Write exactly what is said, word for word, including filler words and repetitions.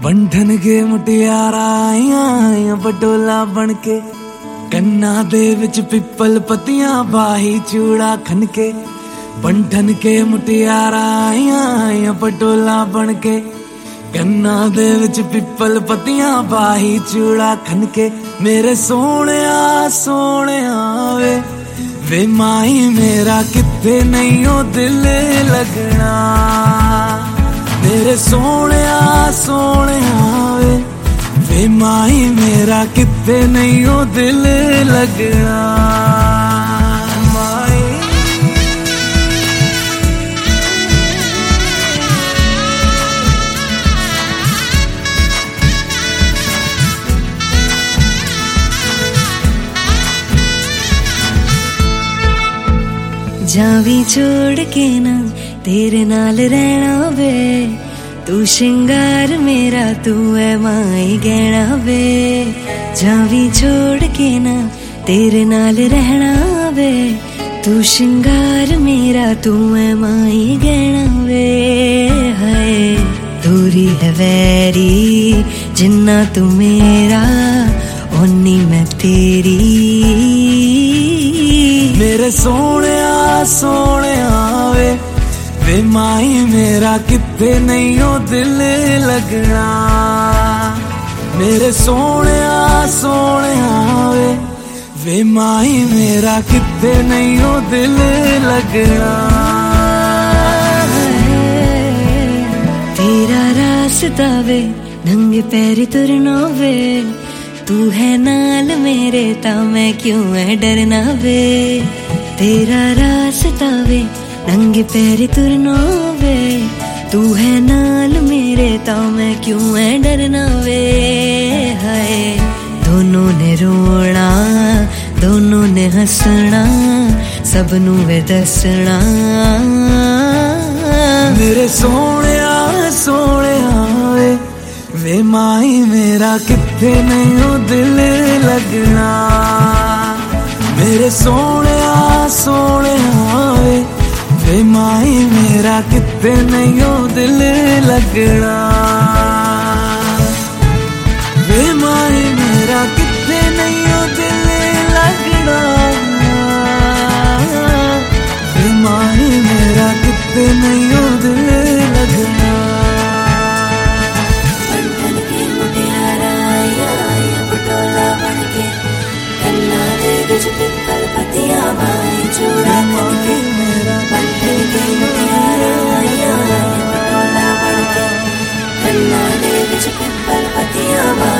बंधन के मुटियारा आईया बटोला बनके कन्ना दे विच पिपल पतियां बाही चूड़ा खनके। बंधन के मुटियारा आईया बटोला बनके कन्ना दे विच पिपल पतियां बाही चूड़ा खनके। मेरे सोने सोने वे वे माई मेरा किथे नहीं ओ दिल लगना। मेरे सोने सोने वे वे माई मेरा किथे नहीं ओ दिल लगना। माई जावी छोड़ के ना तेरे नाल रहना वे। तू शिंगार मेरा तू है माई गहना वे। जावी छोड़ के ना तेरे नाल रहना वे। तू शिंगार मेरा तू है माई गहना वे। हाय दूरी है वैरी जिन्ना तू मेरा ओनी मैं तेरी। मेरे सोने सोने वे वे माई मेरा किथे नहीं ओ दिल लगना। मेरे सोने सोने वे वे माई मेरा किथे नहीं ओ दिल लगना। तेरा रास्ता वे नंगे पैरी तुरना वे। तू है नाल मेरे ता मैं क्यों है डरना वे। तेरा रास्ता वे नंगे पैरी तुरना वे। तू है नाल मेरे ता मैं क्यों है डरना वे। हाय दोनों ने रोना दोनों ने हंसना सबनू वे दसना। मेरे सोने सोने वे वे माई मेरा किथे नहीं ओ दिल लगना। मेरे सोने सोने वे वे माई मेरा किथे नहीं ओ दिल लगना। वे माई मेरा किथे नहीं ओ दिल लगना। वे माई मेरा किथे नहीं ओ दिल लगना। पिपल पतियां बाही चूड़ा खनके। बंधन के मुटियारा आईया बटोला बनके कन्ना दे विच पिपल पतियां।